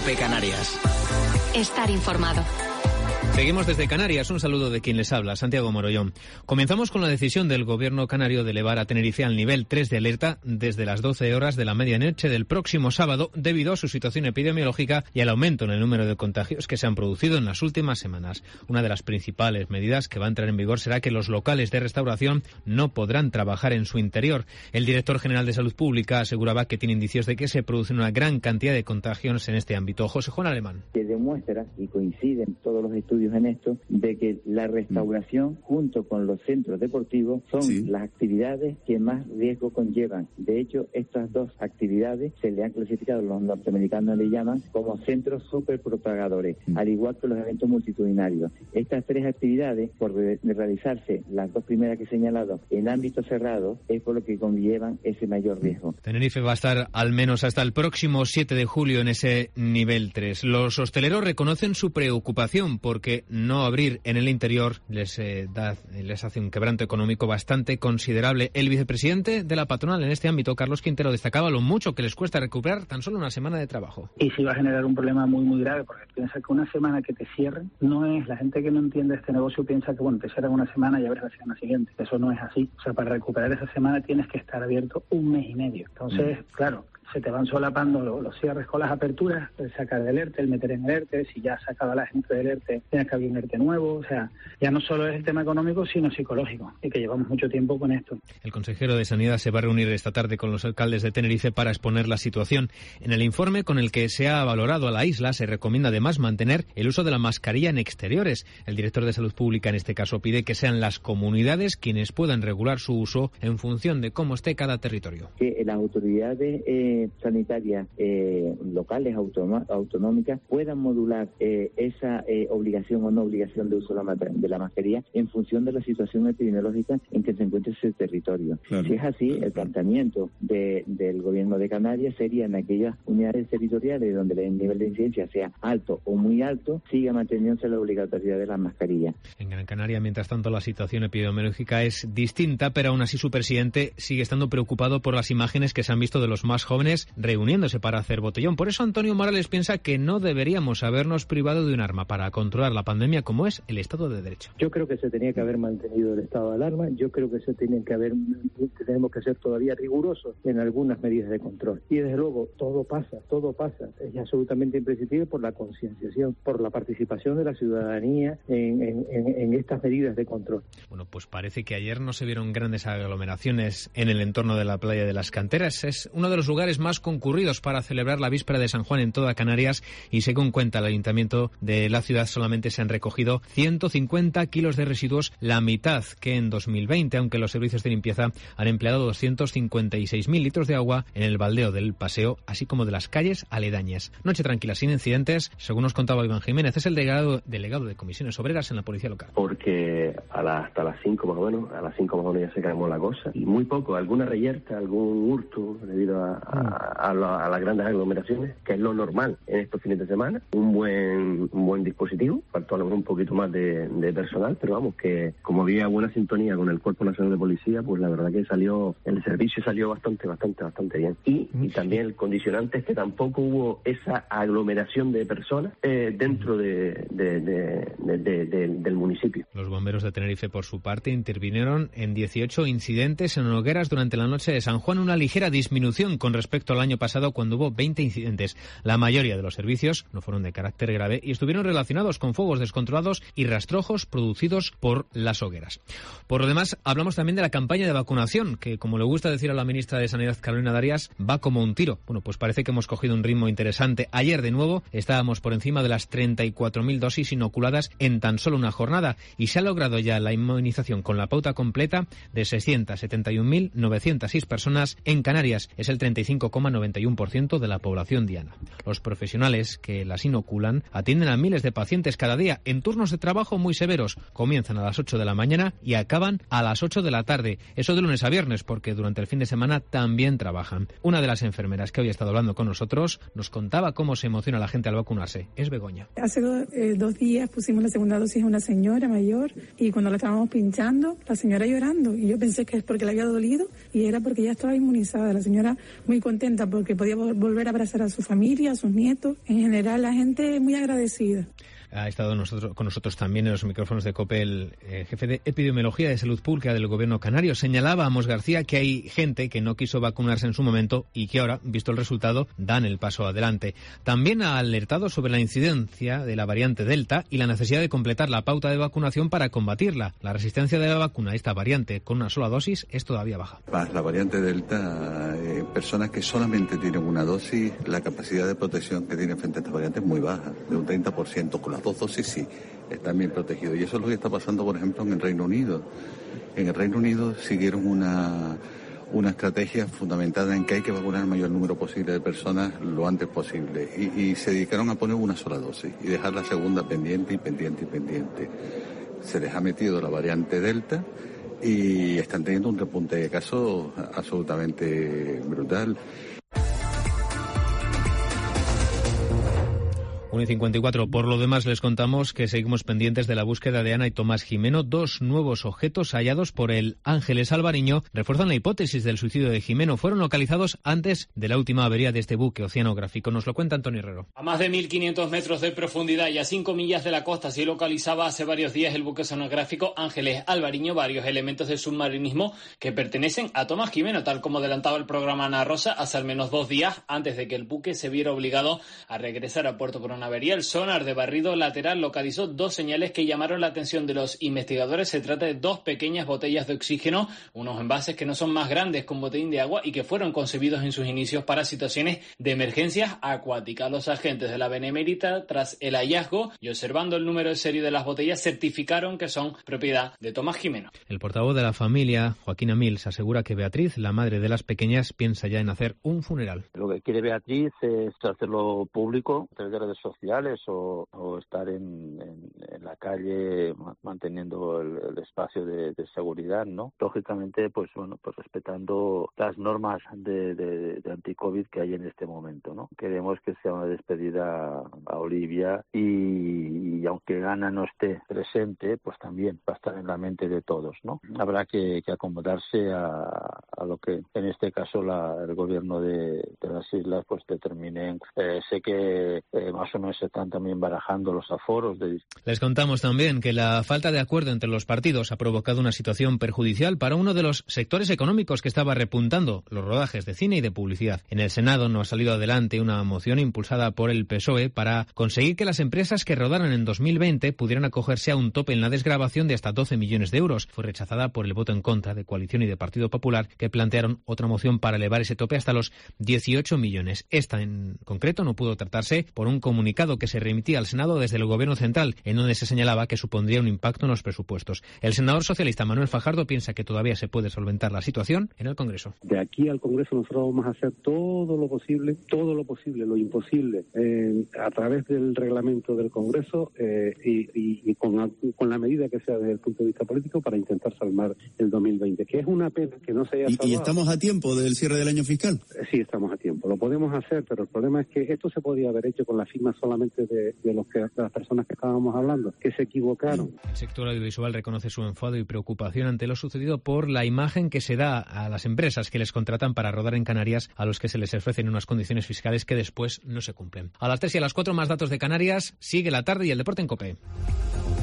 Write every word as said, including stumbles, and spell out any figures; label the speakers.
Speaker 1: COPE Canarias.
Speaker 2: Estar informado.
Speaker 3: Seguimos desde Canarias. Un saludo de quien les habla, Santiago Morollón. Comenzamos con la decisión del gobierno canario de elevar a Tenerife al nivel tres de alerta desde las doce horas de la medianoche del próximo sábado debido a su situación epidemiológica y al aumento en el número de contagios que se han producido en las últimas semanas. Una de las principales medidas que va a entrar en vigor será que los locales de restauración no podrán trabajar en su interior. El director general de Salud Pública aseguraba que tiene indicios de que se producen una gran cantidad de contagios en este ámbito. José Juan Alemán.
Speaker 4: Que demuestra, y coinciden todos los estudios en esto, de que la restauración junto con los centros deportivos son sí. las actividades que más riesgo conllevan. De hecho, estas dos actividades se le han clasificado, los norteamericanos le llaman como centros superpropagadores, mm. al igual que los eventos multitudinarios. Estas tres actividades, por re- realizarse las dos primeras que he señalado en ámbitos cerrados, es por lo que conllevan ese mayor riesgo.
Speaker 3: Tenerife va a estar al menos hasta el próximo siete de julio en ese nivel tres. Los hosteleros reconocen su preocupación porque no abrir en el interior les eh, da, les hace un quebranto económico bastante considerable. El vicepresidente de la patronal en este ámbito, Carlos Quintero, destacaba lo mucho que les cuesta recuperar tan solo una semana de trabajo.
Speaker 5: Y sí va a generar un problema muy muy grave, porque piensa que una semana que te cierren no es, la gente que no entiende este negocio piensa que bueno, te cierran una semana y abres la semana siguiente. Eso no es así. O sea, para recuperar esa semana tienes que estar abierto un mes y medio. Entonces, mm. claro, se te van solapando los, los cierres con las aperturas, el sacar del ERTE, el meter en el ERTE, si ya has sacado a la gente del ERTE, tienes que abrir un ERTE nuevo, o sea, ya no solo es el tema económico, sino psicológico, y que llevamos mucho tiempo con esto.
Speaker 3: El consejero de Sanidad se va a reunir esta tarde con los alcaldes de Tenerife para exponer la situación. En el informe con el que se ha valorado a la isla se recomienda además mantener el uso de la mascarilla en exteriores. El director de Salud Pública en este caso pide que sean las comunidades quienes puedan regular su uso en función de cómo esté cada territorio.
Speaker 4: Que las autoridades eh, sanitarias eh, locales, autonó- autonómicas, puedan modular eh, esa eh, obligación o no obligación de uso de la, de la mascarilla en función de la situación epidemiológica en que se encuentre ese territorio. Claro. Si es así, el planteamiento de, del gobierno de Canarias sería en aquellas unidades territoriales donde el nivel de incidencia sea alto o muy alto, siga manteniéndose la obligatoriedad de las mascarillas.
Speaker 3: En Gran Canaria, mientras tanto, la situación epidemiológica es distinta, pero aún así su presidente sigue estando preocupado por las imágenes que se han visto de los más jóvenes reuniéndose para hacer botellón. Por eso Antonio Morales piensa que no deberíamos habernos privado de un arma para controlar la pandemia como es el Estado de Derecho.
Speaker 6: Yo creo que se tenía que haber mantenido el estado de alarma, yo creo que se tienen que haber, tenemos que ser todavía rigurosos en algunas medidas de control. Y desde luego, todo pasa, todo pasa. Es absolutamente imprescindible por la concienciación, por la participación de la ciudadanía en, en, en, en estas medidas de control.
Speaker 3: Bueno, pues parece que ayer no se vieron grandes aglomeraciones en el entorno de la playa de las Canteras. Es uno de los lugares más concurridos para celebrar la víspera de San Juan en toda Canarias y según cuenta el ayuntamiento de la ciudad solamente se han recogido ciento cincuenta kilos de residuos, la mitad que en dos mil veinte, aunque los servicios de limpieza han empleado doscientos cincuenta y seis mil litros de agua en el baldeo del paseo, así como de las calles aledañas. Noche tranquila, sin incidentes, según nos contaba Iván Jiménez, es el delegado, delegado de comisiones obreras en la policía local.
Speaker 7: Porque a la, hasta las cinco más o menos, a las cinco más o menos ya se calmó la cosa, y muy poco, alguna reyerta, algún hurto debido a, a, a, la, a las grandes aglomeraciones, que es lo normal en estos fines de semana. Un buen un buen dispositivo, faltó a lo mejor un poquito más de, de personal, pero vamos, que como había buena sintonía con el Cuerpo Nacional de Policía, pues la verdad que salió, el servicio salió bastante, bastante, bastante bien. Y, y también el condicionante es que tampoco hubo esa aglomeración de personas eh, dentro de, de, de, de, de, de, del municipio.
Speaker 3: Los bomberos de Tenerife, por su parte, intervinieron en dieciocho incidentes en hogueras durante la noche de San Juan, una ligera disminución con respecto al año pasado cuando hubo veinte incidentes. La mayoría de los servicios no fueron de carácter grave y estuvieron relacionados con fuegos descontrolados y rastrojos producidos por las hogueras. Por lo demás, hablamos también de la campaña de vacunación, que como le gusta decir a la ministra de Sanidad, Carolina Darias, va como un tiro. Bueno, pues parece que hemos cogido un ritmo interesante. Ayer, de nuevo, estábamos por encima de las treinta y cuatro mil dosis inoculadas en tan solo una jornada y se ha logrado ya la inmunización con la pauta completa de seiscientas setenta y un mil novecientas seis personas en Canarias. Es el treinta y cinco coma noventa y uno por ciento de la población diana. Los profesionales que las inoculan atienden a miles de pacientes cada día en turnos de trabajo muy severos. Comienzan a las ocho de la mañana y acaban a las ocho de la tarde. Eso de lunes a viernes, porque durante el fin de semana también trabajan. Una de las enfermeras que hoy ha estado hablando con nosotros nos contaba cómo se emociona la gente al vacunarse. Es Begoña.
Speaker 8: Hace do, eh, dos días pusimos la segunda dosis a una señora mayor y cuando la estábamos pinchando, la señora llorando. Y yo pensé que es porque le había dolido y era porque ya estaba inmunizada. La señora muy contenta porque podía volver a abrazar a su familia, a sus nietos. En general, la gente muy agradecida.
Speaker 3: Ha estado nosotros, con nosotros también en los micrófonos de COPE el eh, jefe de Epidemiología de Salud Pública del Gobierno canario. Señalaba Amos García que hay gente que no quiso vacunarse en su momento y que ahora, visto el resultado, dan el paso adelante. También ha alertado sobre la incidencia de la variante Delta y la necesidad de completar la pauta de vacunación para combatirla. La resistencia de la vacuna a esta variante con una sola dosis es todavía baja.
Speaker 1: La variante Delta, eh, personas que solamente tienen una dosis, la capacidad de protección que tienen frente a esta variante es muy baja, de un treinta por ciento. Con la dos dosis sí, están bien protegidos. Y eso es lo que está pasando, por ejemplo, en el Reino Unido. En el Reino Unido siguieron una, una estrategia fundamentada en que hay que vacunar el mayor número posible de personas lo antes posible. Y, y se dedicaron a poner una sola dosis y dejar la segunda pendiente y pendiente y pendiente. Se les ha metido la variante Delta y están teniendo un repunte de casos absolutamente brutal.
Speaker 3: uno y cincuenta y cuatro. Por lo demás, les contamos que seguimos pendientes de la búsqueda de Ana y Tomás Jimeno. Dos nuevos objetos hallados por el Ángeles Albariño refuerzan la hipótesis del suicidio de Jimeno. Fueron localizados antes de la última avería de este buque oceanográfico. Nos lo cuenta Antonio Herrero.
Speaker 9: A más de mil quinientos metros de profundidad y a cinco millas de la costa se localizaba hace varios días el buque oceanográfico Ángeles Albariño. Varios elementos de submarinismo que pertenecen a Tomás Jimeno, tal como adelantaba el programa Ana Rosa hace al menos dos días antes de que el buque se viera obligado a regresar a Puerto Coronado. Avería, el sonar de barrido lateral localizó dos señales que llamaron la atención de los investigadores. Se trata de dos pequeñas botellas de oxígeno, unos envases que no son más grandes que un botellín de agua y que fueron concebidos en sus inicios para situaciones de emergencias acuáticas. Los agentes de la Benemérita, tras el hallazgo y observando el número de serie de las botellas, certificaron que son propiedad de Tomás Jimeno.
Speaker 3: El portavoz de la familia, Joaquín Amils, asegura que Beatriz, la madre de las pequeñas, piensa ya en hacer un funeral.
Speaker 10: Lo que quiere Beatriz es hacerlo público a través de redes sociales o, o estar en, en, en la calle manteniendo el, el espacio de, de seguridad, ¿no? Lógicamente, pues bueno, pues respetando las normas de, de, de anti-COVID que hay en este momento, ¿no? Queremos que sea una despedida a Olivia y, y aunque Ana no esté presente, pues también va a estar en la mente de todos, ¿no? Habrá que, que acomodarse a, a lo que en este caso la, el gobierno de, de las islas pues determine. Eh, sé que eh, más o menos se están también barajando los aforos. De...
Speaker 3: Les contamos también que la falta de acuerdo entre los partidos ha provocado una situación perjudicial para uno de los sectores económicos que estaba repuntando, los rodajes de cine y de publicidad. En el Senado no ha salido adelante una moción impulsada por el P S O E para conseguir que las empresas que rodaran en dos mil veinte pudieran acogerse a un tope en la desgravación de hasta doce millones de euros. Fue rechazada por el voto en contra de Coalición y de Partido Popular, que plantearon otra moción para elevar ese tope hasta los dieciocho millones. Esta en concreto no pudo tratarse por un comunicado que se remitía al Senado desde el Gobierno central, en donde se señalaba que supondría un impacto en los presupuestos. El senador socialista Manuel Fajardo piensa que todavía se puede solventar la situación en el Congreso.
Speaker 11: De aquí al Congreso nosotros vamos a hacer todo lo posible, todo lo posible, lo imposible, eh, a través del reglamento del Congreso eh, y, y, y con, con la medida que sea desde el punto de vista político para intentar salvar el dos mil veinte, que es una pena que no se haya salvado.
Speaker 12: ¿Y, y estamos a tiempo del cierre del año fiscal?
Speaker 11: Eh, sí, estamos a tiempo. Lo podemos hacer, pero el problema es que esto se podía haber hecho con la firma solamente de, de, los que, de las personas que estábamos hablando, que se equivocaron.
Speaker 3: El sector audiovisual reconoce su enfado y preocupación ante lo sucedido por la imagen que se da a las empresas que les contratan para rodar en Canarias, a los que se les ofrecen unas condiciones fiscales que después no se cumplen. A las tres y a las cuatro más datos de Canarias, sigue la tarde y el deporte en COPE.